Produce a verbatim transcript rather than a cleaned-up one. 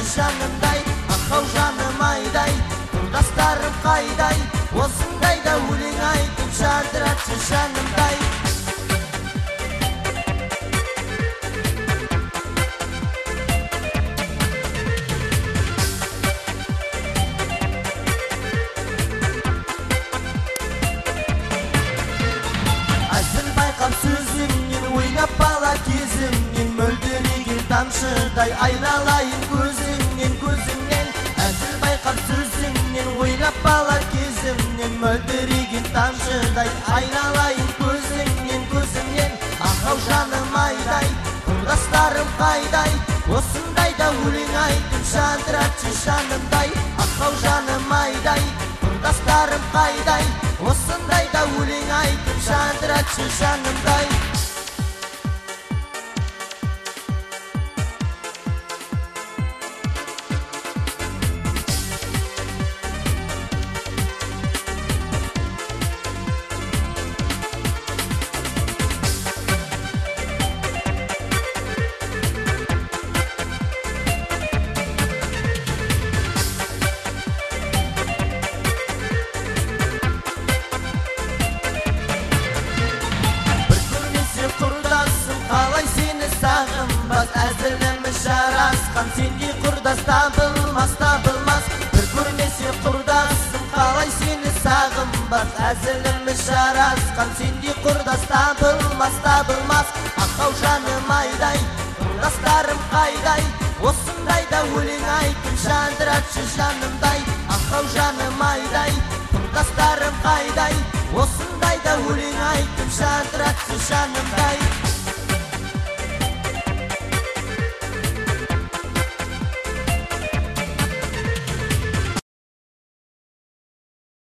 жанымдай, ақау жаным айдай, құрдастарым қайдай, осындайда өлең айтып жадыратшы жанымдай. Әзіл байқап сөзіңнен, ойнап бала кезімнен, мөлдіреген тамшыдай айналайын көзіңнен, көзіңнен. Әзіл байқап сөзіңнен, ойнап бала кезімнен, мөлдіреген тамшыдай айналайын көзіңнен, көзіңнен. Ақау жаным айдай, құрдастарым қайдай, осындайда өлең айтып жадыратшы жанымдай. Ақау жаным айдай, құрдастарым қайдай, осындайда өлең айтып жадыратшы жанымдай. Әзіліміз жарасқан, сенде құрдас табылмас, табылмас. Бір көрмесе құрдасым, қалай сені сағынбас. Әзіліміз жарасқан, сенде құрдас табылмас, табылмас. Ақау жаным айдай, құрдастарым қайдай, осындайда өлең айтып жадыратшы жанымдай. Ақау жаным айдай, құрдастарым қайдай, осындайда өлең айтып жадыратшы жанымдай.